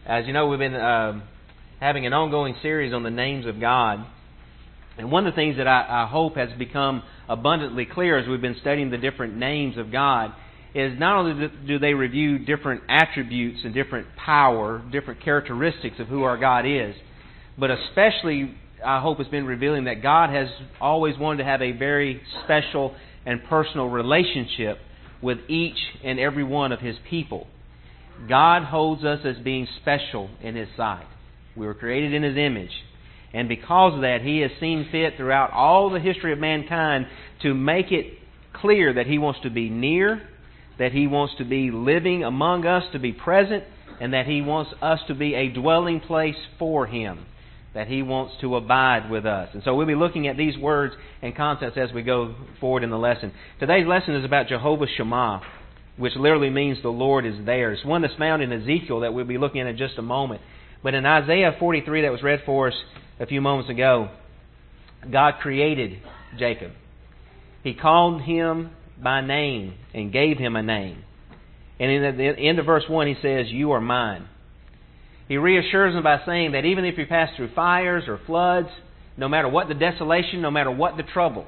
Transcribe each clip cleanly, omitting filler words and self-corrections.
As you know, we've been having an ongoing series on the names of God. And one of the things that I hope has become abundantly clear as we've been studying the different names of God is not only do they review different attributes and different power, different characteristics of who our God is, but especially I hope it's been revealing that God has always wanted to have a very special and personal relationship with each and every one of His people. God holds us as being special in His sight. We were created in His image. And because of that, He has seen fit throughout all the history of mankind to make it clear that He wants to be near, that He wants to be living among us, to be present, and that He wants us to be a dwelling place for Him, that He wants to abide with us. And so we'll be looking at these words and concepts as we go forward in the lesson. Today's lesson is about Jehovah Shammah, which literally means the Lord is there. It's one that's found in Ezekiel that we'll be looking at in just a moment. But in Isaiah 43 that was read for us a few moments ago, God created Jacob. He called him by name and gave him a name. And in the end of verse 1 He says, "You are mine." He reassures him by saying that even if you pass through fires or floods, no matter what the desolation, no matter what the trouble,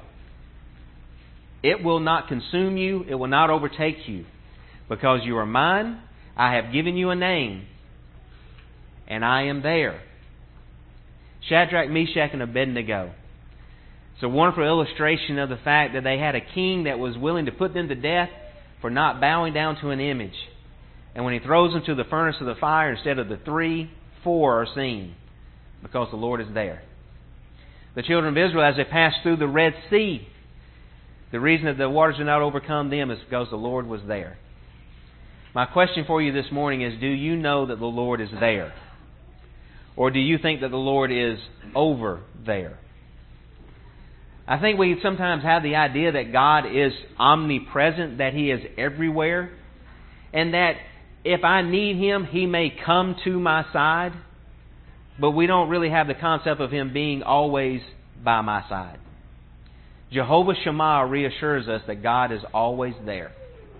it will not consume you, it will not overtake you. Because you are mine, I have given you a name, and I am there. Shadrach, Meshach, and Abednego. It's a wonderful illustration of the fact that they had a king that was willing to put them to death for not bowing down to an image. And when He throws them to the furnace of the fire, instead of the 3, 4 are seen, because the Lord is there. The children of Israel, as they passed through the Red Sea, the reason that the waters did not overcome them is because the Lord was there. My question for you this morning is, do you know that the Lord is there? Or do you think that the Lord is over there? I think we sometimes have the idea that God is omnipresent, that He is everywhere, and that if I need Him, He may come to my side, but we don't really have the concept of Him being always by my side. Jehovah Shammah reassures us that God is always there.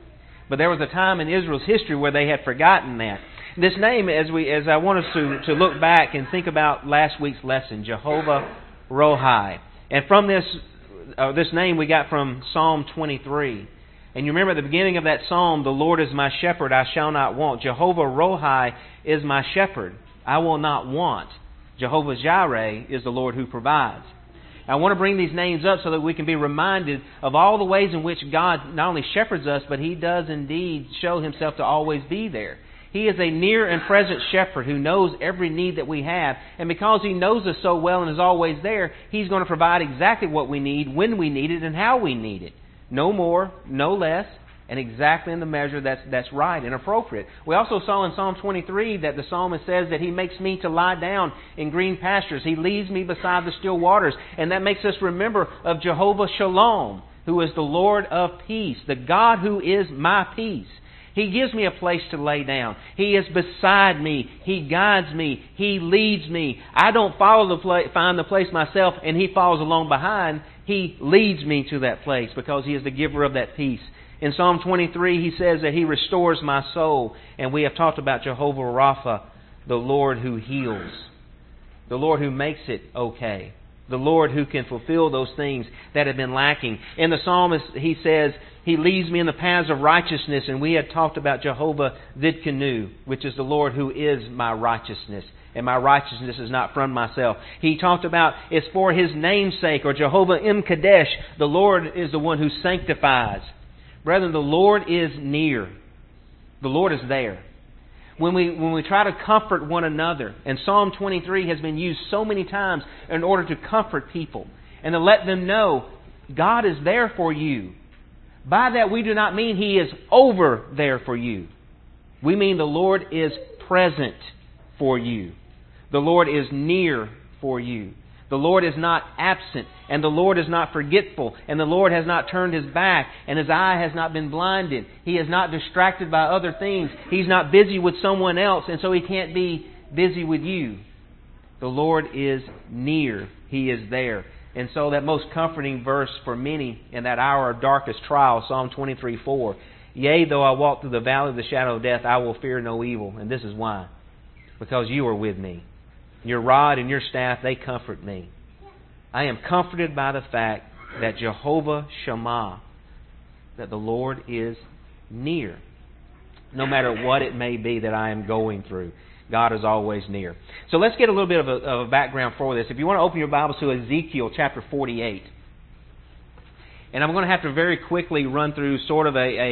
But there was a time in Israel's history where they had forgotten that. This name, as I want us to look back and think about last week's lesson, Jehovah Rohi. And from this name we got from Psalm 23. And you remember at the beginning of that psalm, the Lord is my shepherd, I shall not want. Jehovah Rohi is my shepherd, I will not want. Jehovah Jireh is the Lord who provides. I want to bring these names up so that we can be reminded of all the ways in which God not only shepherds us, but He does indeed show Himself to always be there. He is a near and present shepherd who knows every need that we have. And because He knows us so well and is always there, He's going to provide exactly what we need, when we need it, and how we need it. No more, no less, and exactly in the measure that's right and appropriate. We also saw in Psalm 23 that the psalmist says that He makes me to lie down in green pastures. He leads me beside the still waters. And that makes us remember of Jehovah Shalom, who is the Lord of peace, the God who is my peace. He gives me a place to lay down. He is beside me. He guides me. He leads me. I don't find the place myself and He follows along behind. He leads me to that place because He is the giver of that peace. In Psalm 23, He says that He restores my soul. And we have talked about Jehovah Rapha, the Lord who heals. The Lord who makes it okay. The Lord who can fulfill those things that have been lacking. In the psalmist, he says, He leads me in the paths of righteousness. And we had talked about Jehovah Zidkenu, which is the Lord who is my righteousness. And my righteousness is not from myself. He talked about it's for His name's sake, or Jehovah Kadesh. The Lord is the one who sanctifies. Brethren, the Lord is near. The Lord is there. When we try to comfort one another, and Psalm 23 has been used so many times in order to comfort people and to let them know God is there for you. By that we do not mean He is over there for you. We mean the Lord is present for you. The Lord is near for you. The Lord is not absent, and the Lord is not forgetful, and the Lord has not turned His back, and His eye has not been blinded. He is not distracted by other things. He's not busy with someone else, and so He can't be busy with you. The Lord is near. He is there. And so that most comforting verse for many in that hour of darkest trial, Psalm 23:4, "Yea, though I walk through the valley of the shadow of death, I will fear no evil." And this is why. because you are with me. Your rod and your staff, they comfort me. I am comforted by the fact that Jehovah Shammah, that the Lord is near. No matter what it may be that I am going through, God is always near. So let's get a little bit of a background for this. If you want to open your Bibles to Ezekiel chapter 48. And I'm going to have to very quickly run through sort of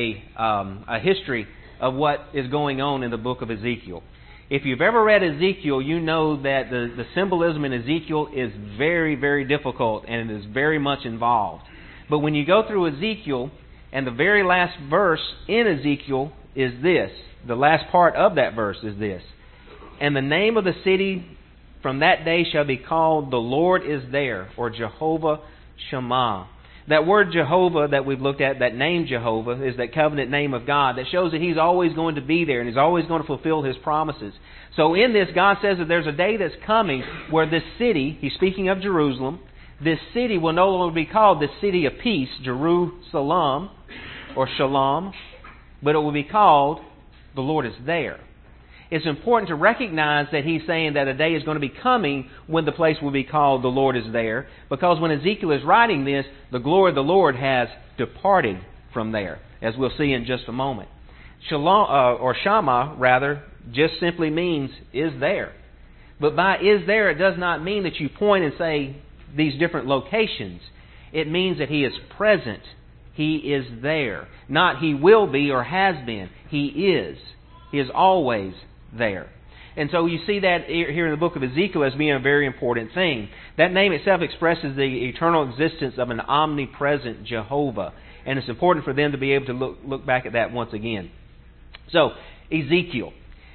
a history of what is going on in the book of Ezekiel. If you've ever read Ezekiel, you know that the symbolism in Ezekiel is very, very difficult and it is very much involved. But when you go through Ezekiel, and the very last verse in Ezekiel is this, the last part of that verse is this, and the name of the city from that day shall be called The Lord is There, or Jehovah Shammah. That word Jehovah that we've looked at, that name Jehovah, is that covenant name of God that shows that He's always going to be there and He's always going to fulfill His promises. So in this, God says that there's a day that's coming where this city, He's speaking of Jerusalem, this city will no longer be called the city of peace, Jerusalem, or Shalom, but it will be called The Lord is There. It's important to recognize that He's saying that a day is going to be coming when the place will be called The Lord is There, because when Ezekiel is writing this, the glory of the Lord has departed from there, as we'll see in just a moment. Shalom, or Shammah, rather, just simply means is there. But by is there, it does not mean that you point and say these different locations. It means that He is present. He is there. Not He will be or has been. He is. He is always there. And so you see that here in the book of Ezekiel as being a very important thing. That name itself expresses the eternal existence of an omnipresent Jehovah. And it's important for them to be able to look back at that once again. So, Ezekiel.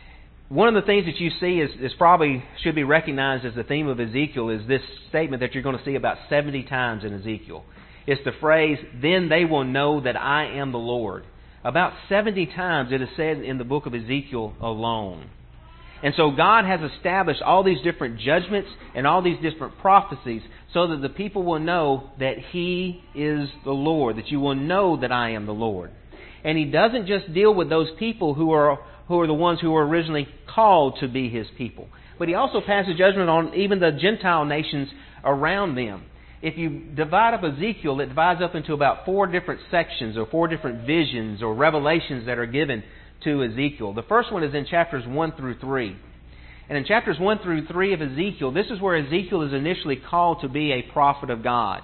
One of the things that you see is probably should be recognized as the theme of Ezekiel is this statement that you're going to see about 70 times in Ezekiel. It's the phrase, then they will know that I am the Lord. About 70 times it is said in the book of Ezekiel alone. And so God has established all these different judgments and all these different prophecies so that the people will know that He is the Lord, that you will know that I am the Lord. And He doesn't just deal with those people who are the ones who were originally called to be His people, but He also passes judgment on even the Gentile nations around them. If you divide up Ezekiel, it divides up into about 4 different sections or 4 different visions or revelations that are given to Ezekiel. The first one is in chapters 1 through 3. And in chapters 1 through 3 of Ezekiel, this is where Ezekiel is initially called to be a prophet of God.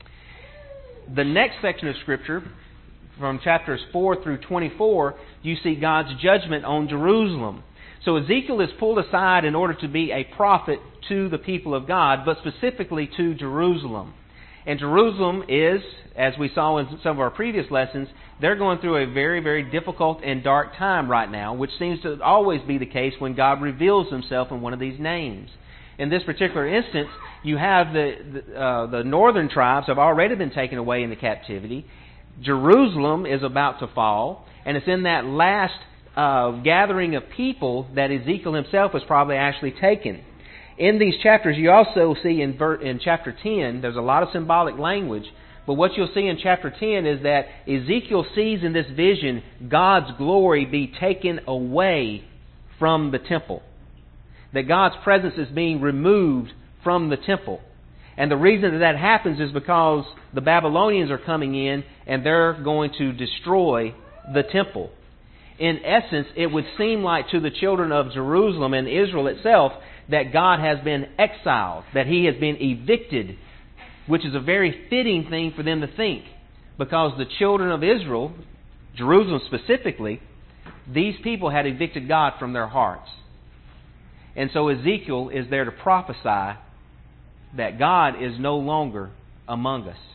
The next section of Scripture, from chapters 4 through 24, you see God's judgment on Jerusalem. So Ezekiel is pulled aside in order to be a prophet to the people of God, but specifically to Jerusalem. And Jerusalem is, as we saw in some of our previous lessons, they're going through a very, very difficult and dark time right now, which seems to always be the case when God reveals Himself in one of these names. In this particular instance, you have the northern tribes have already been taken away into captivity. Jerusalem is about to fall, and it's in that last gathering of people that Ezekiel himself was probably actually taken. In these chapters, you also see in chapter 10, there's a lot of symbolic language, but what you'll see in chapter 10 is that Ezekiel sees in this vision God's glory be taken away from the temple. That God's presence is being removed from the temple. And the reason that happens is because the Babylonians are coming in and they're going to destroy the temple. In essence, it would seem like to the children of Jerusalem and Israel itself that God has been exiled, that He has been evicted, which is a very fitting thing for them to think, because the children of Israel, Jerusalem specifically, these people had evicted God from their hearts. And so Ezekiel is there to prophesy that God is no longer among us.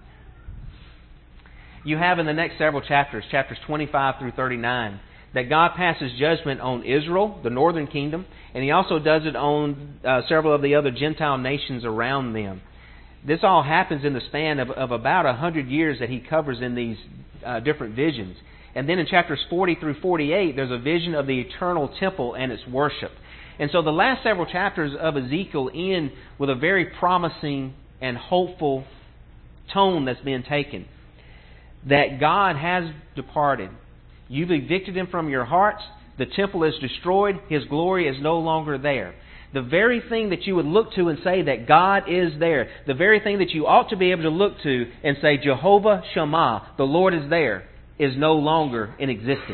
You have in the next several chapters, chapters 25 through 39, that God passes judgment on Israel, the northern kingdom, and He also does it on several of the other Gentile nations around them. This all happens in the span of about 100 years that He covers in these different visions. And then in chapters 40 through 48, there's a vision of the eternal temple and its worship. And so the last several chapters of Ezekiel end with a very promising and hopeful tone that's being taken. That God has departed. You've evicted Him from your hearts, The temple is destroyed. His glory is no longer there. The very thing that you would look to and say that God is there, the very thing that you ought to be able to look to and say, Jehovah Shammah, the Lord is there, is no longer in existence.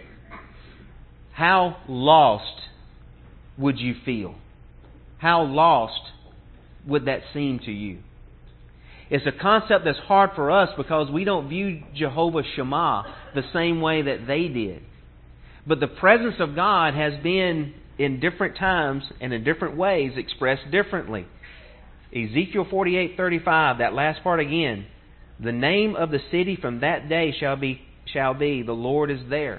How lost would you feel? How lost would that seem to you? It's a concept that's hard for us because we don't view Jehovah Shammah the same way that they did. But the presence of God has been in different times and in different ways expressed differently. Ezekiel 48:35, that last part again. The name of the city from that day shall be, the Lord is there.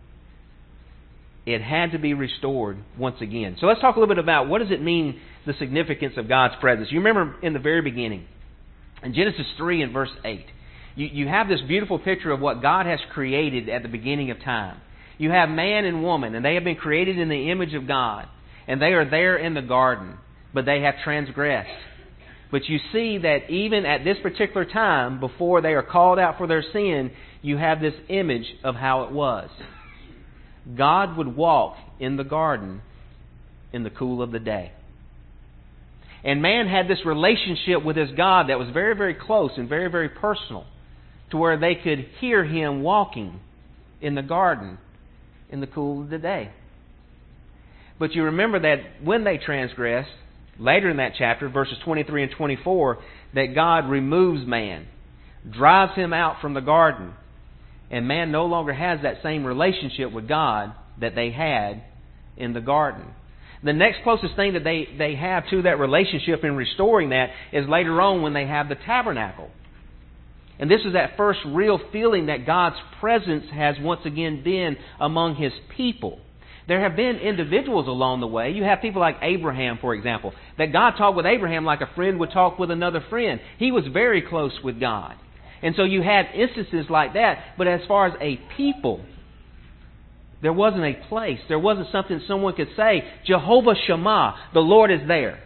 It had to be restored once again. So let's talk a little bit about what does it mean, the significance of God's presence. You remember in the very beginning, in Genesis 3 and verse 8, you have this beautiful picture of what God has created at the beginning of time. You have man and woman, and they have been created in the image of God. And they are there in the garden, but they have transgressed. But you see that even at this particular time, before they are called out for their sin, you have this image of how it was. God would walk in the garden in the cool of the day. And man had this relationship with his God that was very, very close and very, very personal, to where they could hear him walking in the garden in the cool of the day. But you remember that when they transgressed, later in that chapter, verses 23 and 24, that God removes man, drives him out from the garden, and man no longer has that same relationship with God that they had in the garden. The next closest thing that they have to that relationship in restoring that is later on when they have the tabernacle. And this is that first real feeling that God's presence has once again been among His people. There have been individuals along the way. You have people like Abraham, for example, that God talked with Abraham like a friend would talk with another friend. He was very close with God. And so you had instances like that. But as far as a people, there wasn't a place. There wasn't something someone could say, Jehovah Shammah, the Lord is there.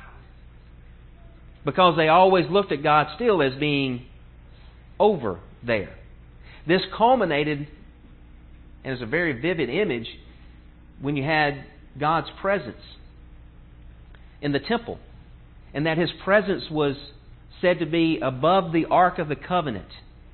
Because they always looked at God still as being over there. This culminated, and it's a very vivid image, when you had God's presence in the temple. And that His presence was said to be above the Ark of the Covenant.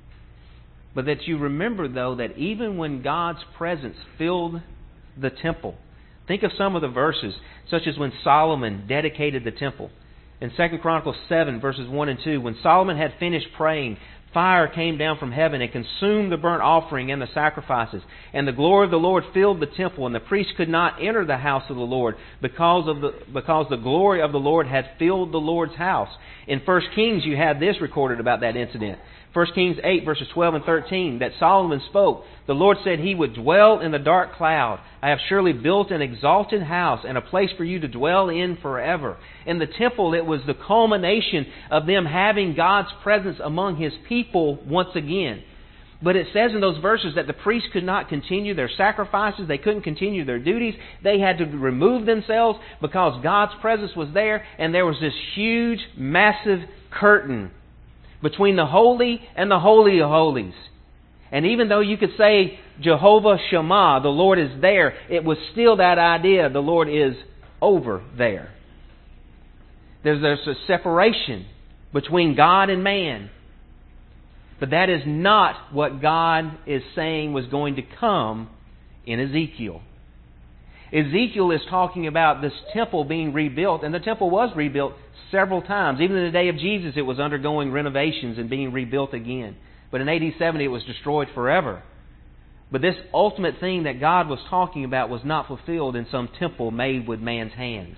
But that you remember, though, that even when God's presence filled the temple, think of some of the verses, such as when Solomon dedicated the temple. In 2 Chronicles 7, verses 1 and 2, when Solomon had finished praying, fire came down from heaven and consumed the burnt offering and the sacrifices. And the glory of the Lord filled the temple, and the priest could not enter the house of the Lord because the glory of the Lord had filled the Lord's house. In 1 Kings, you have this recorded about that incident. 1 Kings 8, verses 12 and 13, that Solomon spoke. The Lord said He would dwell in the dark cloud. I have surely built an exalted house and a place for you to dwell in forever. In the temple, it was the culmination of them having God's presence among His people once again. But it says in those verses that the priests could not continue their sacrifices. They couldn't continue their duties. They had to remove themselves because God's presence was there. And there was this huge, massive curtain between the holy and the holy of holies. And even though you could say Jehovah Shammah, the Lord is there, it was still that idea, the Lord is over there. There's a separation between God and man. But that is not what God is saying was going to come in Ezekiel. Ezekiel is talking about this temple being rebuilt, and the temple was rebuilt several times. Even in the day of Jesus, it was undergoing renovations and being rebuilt again. But in AD 70, it was destroyed forever. But this ultimate thing that God was talking about was not fulfilled in some temple made with man's hands.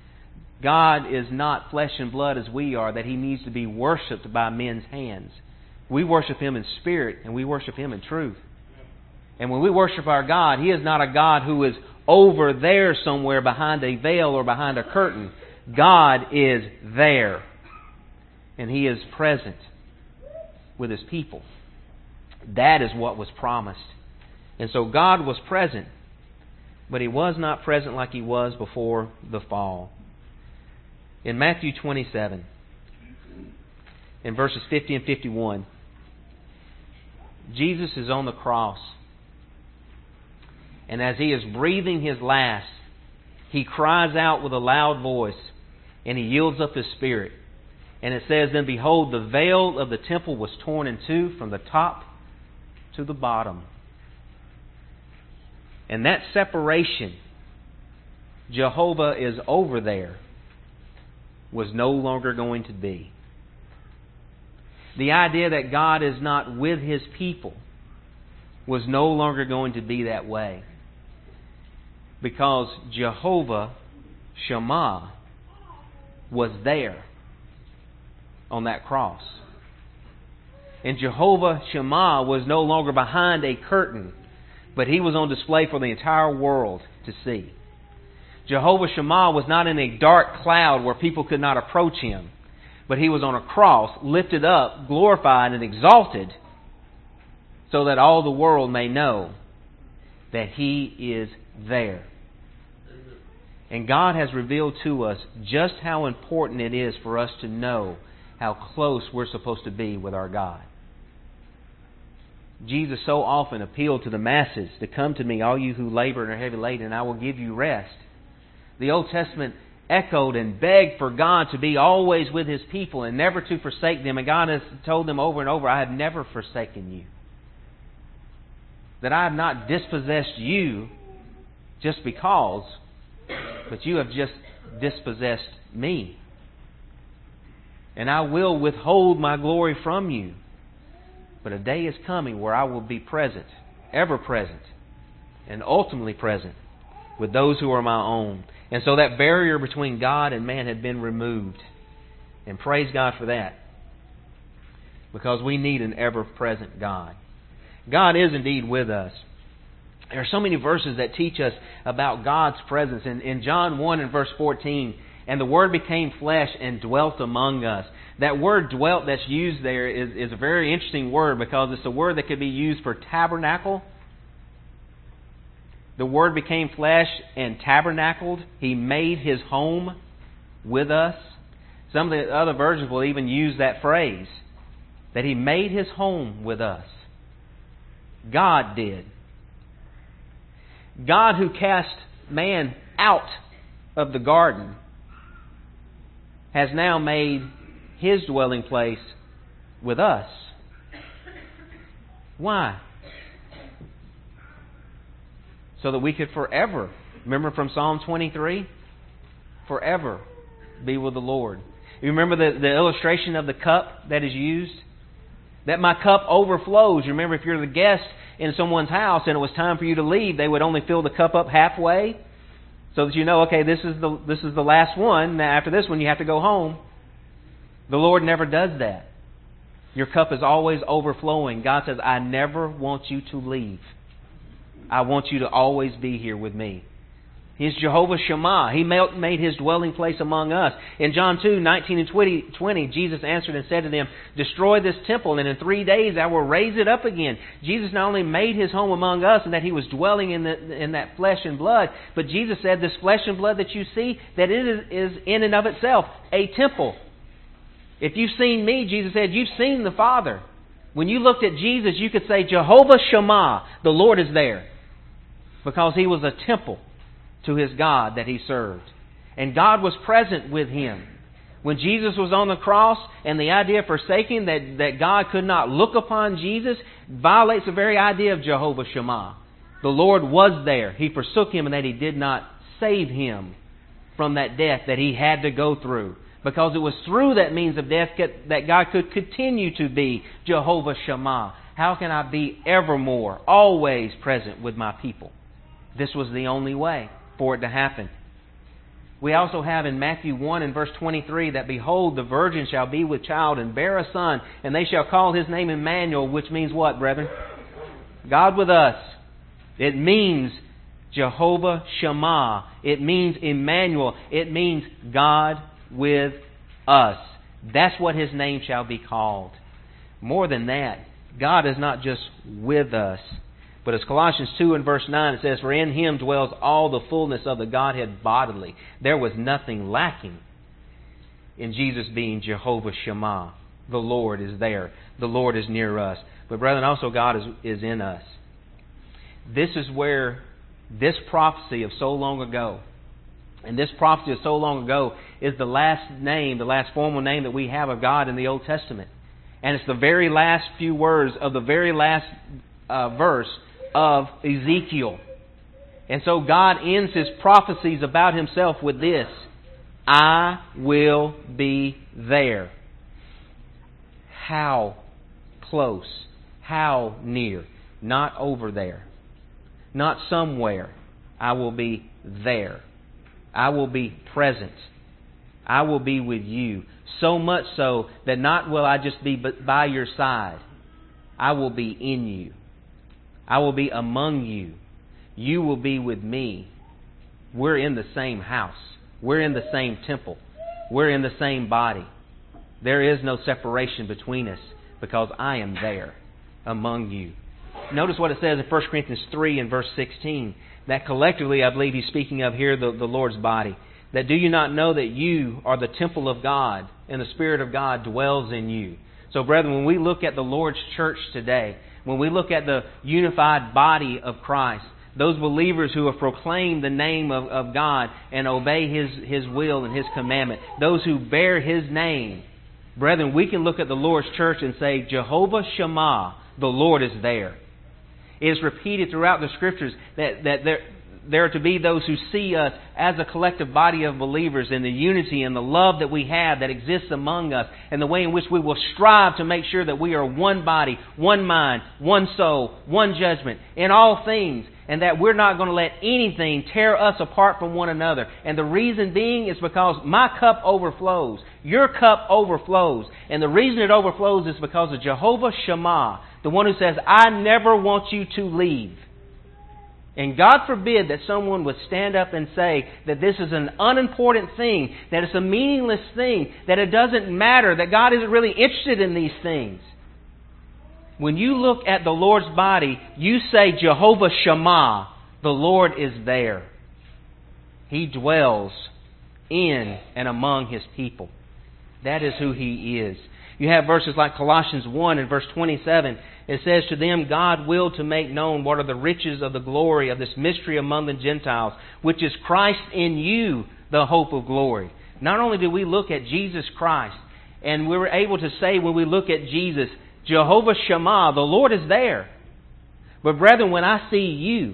God is not flesh and blood as we are, that He needs to be worshipped by men's hands. We worship Him in spirit, and we worship Him in truth. And when we worship our God, He is not a God who is over there somewhere behind a veil or behind a curtain. God is there. And He is present with His people. That is what was promised. And so God was present, but He was not present like He was before the fall. In Matthew 27, in verses 50 and 51, Jesus is on the cross. And as he is breathing his last, he cries out with a loud voice, and he yields up his spirit. And it says, "Then behold, the veil of the temple was torn in two from the top to the bottom." And that separation, Jehovah is over there, was no longer going to be. The idea that God is not with His people was no longer going to be that way. Because Jehovah Shammah was there on that cross. And Jehovah Shammah was no longer behind a curtain, but He was on display for the entire world to see. Jehovah Shammah was not in a dark cloud where people could not approach Him, but He was on a cross, lifted up, glorified, and exalted, so that all the world may know that He is there. And God has revealed to us just how important it is for us to know how close we're supposed to be with our God. Jesus so often appealed to the masses to come to me, all you who labor and are heavy laden, and I will give you rest. The Old Testament echoed and begged for God to be always with His people and never to forsake them. And God has told them over and over, "I have never forsaken you." That I have not dispossessed you just because, but you have just dispossessed me. And I will withhold my glory from you. But a day is coming where I will be present, ever present, and ultimately present with those who are my own. And so that barrier between God and man had been removed. And praise God for that. Because we need an ever-present God. God is indeed with us. There are so many verses that teach us about God's presence. In John 1 and verse 14, "And the Word became flesh and dwelt among us." That word "dwelt" that's used there is a very interesting word because it's a word that could be used for tabernacle. The Word became flesh and tabernacled. He made His home with us. Some of the other versions will even use that phrase, that He made His home with us. God did. God who cast man out of the garden has now made His dwelling place with us. Why? So that we could forever, remember from Psalm 23? Forever be with the Lord. You remember the illustration of the cup that is used? That my cup overflows. You remember if you're the guest in someone's house and it was time for you to leave, they would only fill the cup up halfway so that you know, okay, this is the last one. Now after this one you have to go home. The Lord never does that. Your cup is always overflowing. God says, "I never want you to leave. I want you to always be here with me." He's Jehovah Shammah. He made His dwelling place among us. In John 2, 19 and 20, Jesus answered and said to them, "Destroy this temple, and in 3 days I will raise it up again." Jesus not only made His home among us and that He was dwelling in that flesh and blood, but Jesus said this flesh and blood that you see, that it is in and of itself a temple. If you've seen me, Jesus said, you've seen the Father. When you looked at Jesus, you could say, Jehovah Shammah, the Lord is there. Because He was a temple to His God that He served. And God was present with Him. When Jesus was on the cross, and the idea of forsaking, that God could not look upon Jesus, violates the very idea of Jehovah Shammah. The Lord was there. He forsook Him, and that He did not save Him from that death that He had to go through. Because it was through that means of death that God could continue to be Jehovah Shammah. How can I be evermore, always present with my people? This was the only way for it to happen. We also have in Matthew 1 and verse 23 that, "Behold, the virgin shall be with child and bear a son, and they shall call his name Emmanuel," which means what, brethren? God with us. It means Jehovah Shammah. It means Emmanuel. It means God with us. That's what His name shall be called. More than that, God is not just with us, but as Colossians 2 and verse 9 it says, "For in Him dwells all the fullness of the Godhead bodily." There was nothing lacking in Jesus being Jehovah Shammah. The Lord is there. The Lord is near us. But brethren, also God is in us. This is where this prophecy of so long ago. And this prophecy of so long ago is the last name, the last formal name that we have of God in the Old Testament. And it's the very last few words of the very last verse of Ezekiel. And so God ends His prophecies about Himself with this: I will be there. How close? How near? Not over there. Not somewhere. I will be there. I will be present. I will be with you. So much so that not will I just be by your side. I will be in you. I will be among you. You will be with me. We're in the same house. We're in the same temple. We're in the same body. There is no separation between us because I am there among you. Notice what it says in 1 Corinthians 3 and verse 16. That collectively, I believe he's speaking of here the Lord's body. That do you not know that you are the temple of God and the Spirit of God dwells in you? So brethren, when we look at the Lord's church today, when we look at the unified body of Christ, those believers who have proclaimed the name of God and obey His will and His commandment, those who bear His name, brethren, we can look at the Lord's church and say, Jehovah Shammah, the Lord is there. It is repeated throughout the Scriptures that there are to be those who see us as a collective body of believers in the unity and the love that we have that exists among us and the way in which we will strive to make sure that we are one body, one mind, one soul, one judgment in all things, and that we're not going to let anything tear us apart from one another. And the reason being is because my cup overflows. Your cup overflows. And the reason it overflows is because of Jehovah Shammah, the one who says, I never want you to leave. And God forbid that someone would stand up and say that this is an unimportant thing, that it's a meaningless thing, that it doesn't matter, that God isn't really interested in these things. When you look at the Lord's body, you say Jehovah Shammah, the Lord is there. He dwells in and among His people. That is who He is. You have verses like Colossians 1 and verse 27. It says, to them God willed to make known what are the riches of the glory of this mystery among the Gentiles, which is Christ in you, the hope of glory. Not only do we look at Jesus Christ, and we were able to say when we look at Jesus, Jehovah Shammah, the Lord is there. But brethren, when I see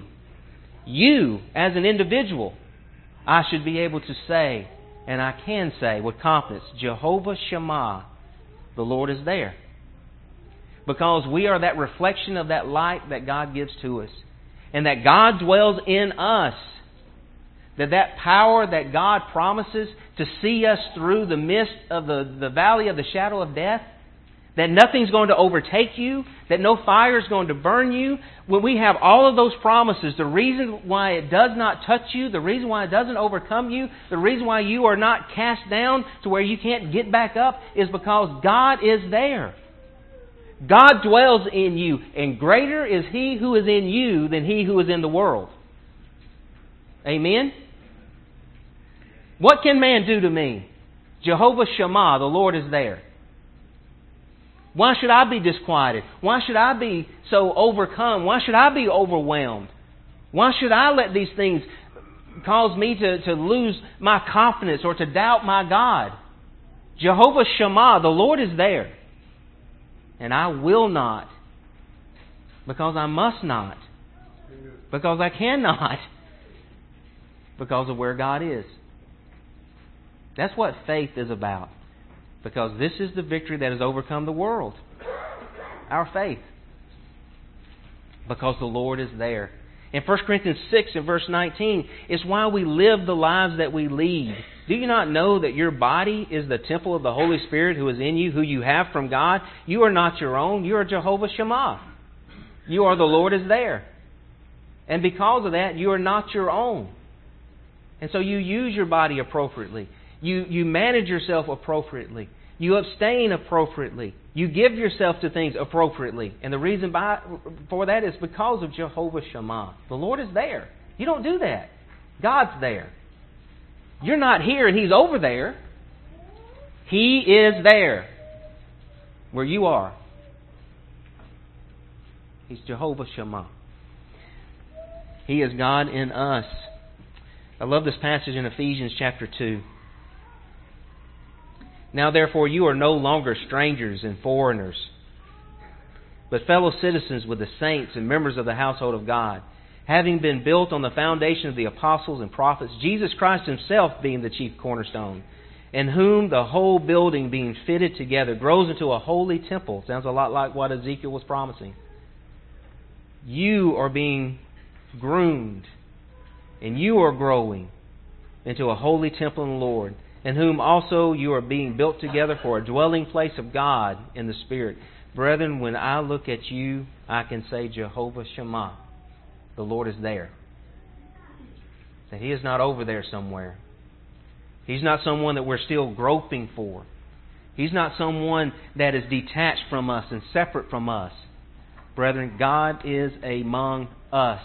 you as an individual, I should be able to say, and I can say with confidence, Jehovah Shammah, the Lord is there. Because we are that reflection of that light that God gives to us. And that God dwells in us. That power that God promises to see us through the mist of the valley of the shadow of death. That nothing's going to overtake you. That no fire is going to burn you. When we have all of those promises, the reason why it does not touch you, the reason why it doesn't overcome you, the reason why you are not cast down to where you can't get back up is because God is there. God dwells in you, and greater is He who is in you than he who is in the world. Amen? What can man do to me? Jehovah Shammah, the Lord is there. Why should I be disquieted? Why should I be so overcome? Why should I be overwhelmed? Why should I let these things cause me to lose my confidence or to doubt my God? Jehovah Shammah, the Lord is there. And I will not, because I must not, because I cannot, because of where God is. That's what faith is about. Because this is the victory that has overcome the world. Our faith. Because the Lord is there. In 1 Corinthians 6 and verse 19, it's why we live the lives that we lead. Do you not know that your body is the temple of the Holy Spirit who is in you, who you have from God? You are not your own. You are Jehovah Shammah. You are the Lord is there. And because of that, you are not your own. And so you use your body appropriately. You manage yourself appropriately. You abstain appropriately. You give yourself to things appropriately. And the reason for that is because of Jehovah Shammah. The Lord is there. You don't do that. God's there. You're not here and He's over there. He is there where you are. He's Jehovah Shammah. He is God in us. I love this passage in Ephesians chapter 2. Now therefore you are no longer strangers and foreigners, but fellow citizens with the saints and members of the household of God, having been built on the foundation of the apostles and prophets, Jesus Christ Himself being the chief cornerstone, in whom the whole building being fitted together grows into a holy temple. Sounds a lot like what Ezekiel was promising. You are being groomed, and you are growing into a holy temple in the Lord, in whom also you are being built together for a dwelling place of God in the Spirit. Brethren, when I look at you, I can say Jehovah Shammah. The Lord is there. That He is not over there somewhere. He's not someone that we're still groping for. He's not someone that is detached from us and separate from us. Brethren, God is among us.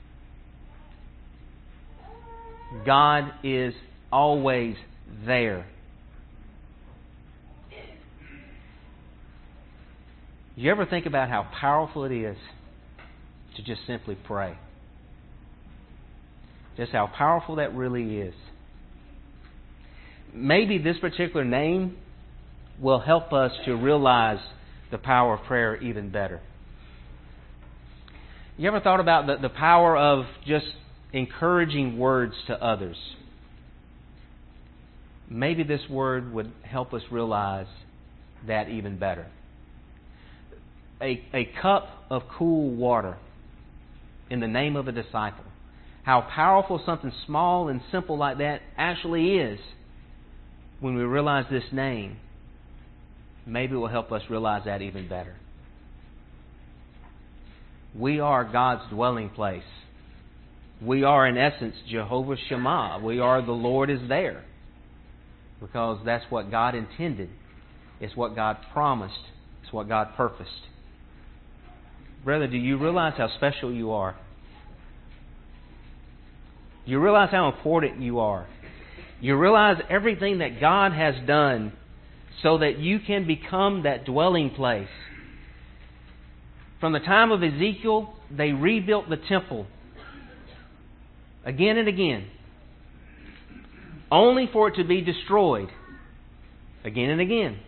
God is always there. You ever think about how powerful it is to just simply pray? Just how powerful that really is. Maybe this particular name will help us to realize the power of prayer even better. You ever thought about the power of just encouraging words to others? Maybe this word would help us realize that even better. A cup of cool water in the name of a disciple. How powerful something small and simple like that actually is when we realize this name. Maybe it will help us realize that even better. We are God's dwelling place. We are, in essence, Jehovah Shammah. We are the Lord is there. Because that's what God intended. It's what God promised. It's what God purposed. Brother, do you realize how special you are? Do you realize how important you are? You realize everything that God has done so that you can become that dwelling place. From the time of Ezekiel, they rebuilt the temple again and again, only for it to be destroyed again and again.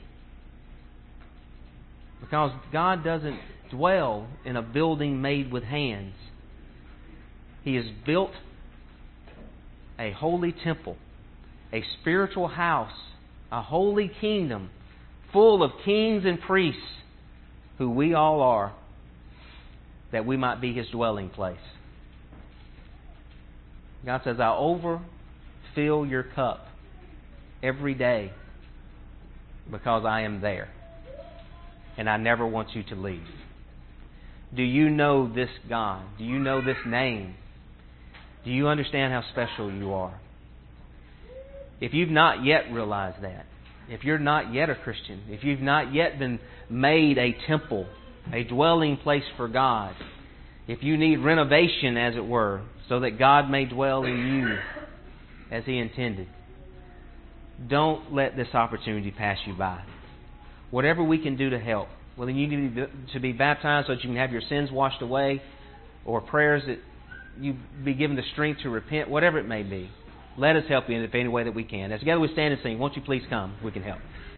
Because God doesn't dwell in a building made with hands. He has built a holy temple, a spiritual house, a holy kingdom full of kings and priests, who we all are, that we might be His dwelling place. God says, I overfill your cup every day because I am there. And I never want you to leave. Do you know this God? Do you know this name? Do you understand how special you are? If you've not yet realized that, if you're not yet a Christian, if you've not yet been made a temple, a dwelling place for God, if you need renovation, as it were, so that God may dwell in you as He intended, don't let this opportunity pass you by. Whatever we can do to help, whether you need to be baptized so that you can have your sins washed away, or prayers that you be given the strength to repent, whatever it may be, let us help you in any way that we can. As together we stand and sing, won't you please come? We can help.